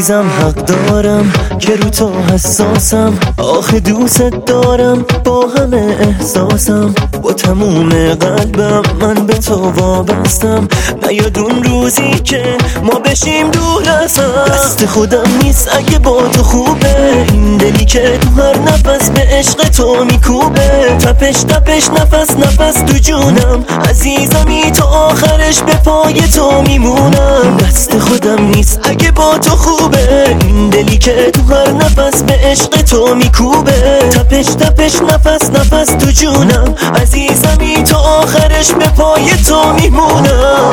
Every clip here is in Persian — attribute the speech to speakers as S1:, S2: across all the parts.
S1: عزیزم حق دارم که رو تو حساسم، آخه دوست دارم با همه احساسم، با تموم قلبم من به تو وابستم. نیاد اون روزی که ما بشیم دور ازم، دست خودم نیست اگه با تو خوبه، این دلی که تو هر نفس به عشق تو میکوبه، تپش تپش نفس نفس تو جونم، عزیزمی تا آخرش به پای تو میمونم. دست خودم نیست اگه با تو خوبه، این دلی که تو هر نفس به عشق تو میکوبه، تپش تپش نفس نفس تو جونم، عزیزمی تا آخرش به پای تو میمونم.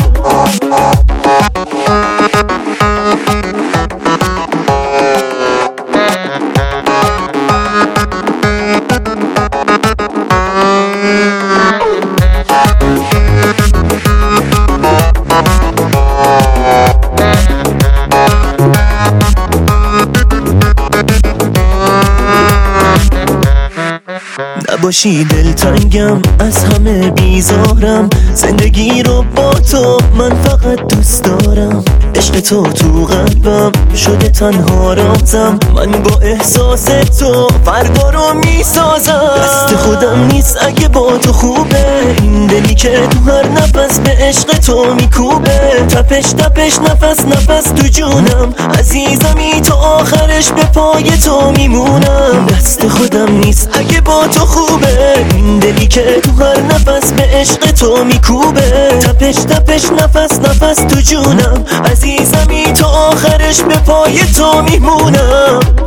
S1: نباشی دلتنگم، از همه بیزارم، زندگی رو با تو من فقط دوست دارم، عشق تو تو قلبم شده تنها رازم، من با احساس تو فردا رو میسازم. دست خودم نیست اگه با تو خوبه، این دلی که تو هر نفس به عشق تو میکوبه، تپش تپش نفس نفس تو جونم، عزیزمی تا آخرش به پای تو میمونم. دست خودم نیست اگه با تو خوبه، این دلی که تو هر نفس به عشق تو میکوبه، تپش تپش نفس نفس تو جونم، عزیزمی تا آخرش به پای تو میمونم.